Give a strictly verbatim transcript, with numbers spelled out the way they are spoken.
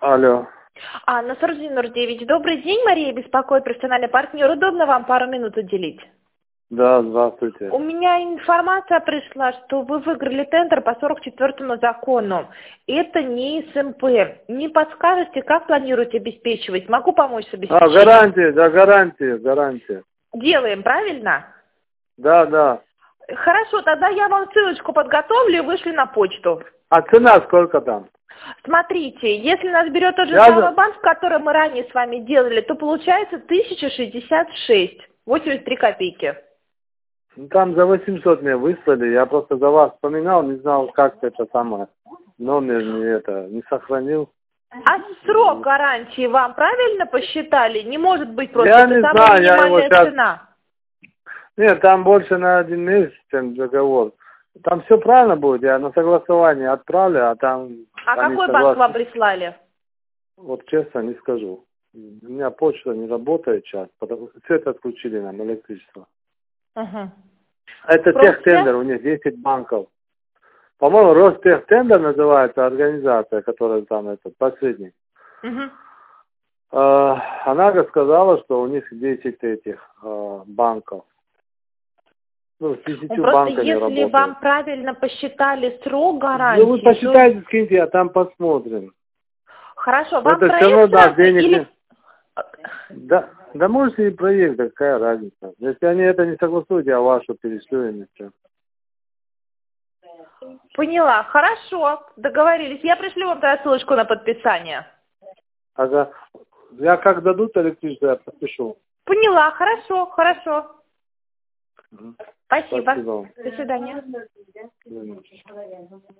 Алло. А, Насрудин Нурдевич, добрый день, Мария беспокоит, профессиональный партнер. Удобно вам пару минут уделить? Да, здравствуйте. У меня информация пришла, что вы выиграли тендер по сорок четвёртому закону. Это не СМП. Не подскажете, как планируете обеспечивать? Могу помочь с обеспечением? А, гарантия, да, гарантия, гарантия. Делаем, правильно? Да, да. Хорошо, тогда я вам ссылочку подготовлю и вышлю на почту. А цена сколько там? Смотрите, если нас берет тот же Я самый за- банк, который мы ранее с вами делали, то получается тысяча шестьдесят шесть, восемьдесят три копейки. Ну, там за восемьсот мне выслали, я просто за вас вспоминал, не знал, как это самое. Номер не это, не сохранил. А срок гарантии вам правильно посчитали? Не может быть просто, Я это не самая знаю, я его минимальная сейчас... цена. Нет, там больше на один месяц, чем договор. Там все правильно будет, я на согласование отправлю, а там... А они какой банк согласны. вам прислали? Вот честно не скажу. У меня почта не работает сейчас, потому что свет отключили нам, электричество. Угу. Это Просто? техтендер, у них десять банков. По-моему, Ростехтендер называется организация, которая там этот последний. Угу. Э, Она сказала, что у них десять этих э, банков. Ну, с десятью Просто банками если работают. вам правильно посчитали срок гарантии, Ну, вы посчитайте, скиньте, а там посмотрим. то... Хорошо, Но вам это все равно проект даст сразу денег. или... Да, да можете и проект, да какая разница. Если они это не согласуют, я вашу перешлю им и все. Поняла, хорошо, договорились. Я пришлю вам тогда ссылочку на подписание. Ага. Я как дадут электричество, я подпишу. Поняла, хорошо, хорошо. Мгм. Спасибо. Спасибо вам. До свидания. Мгм.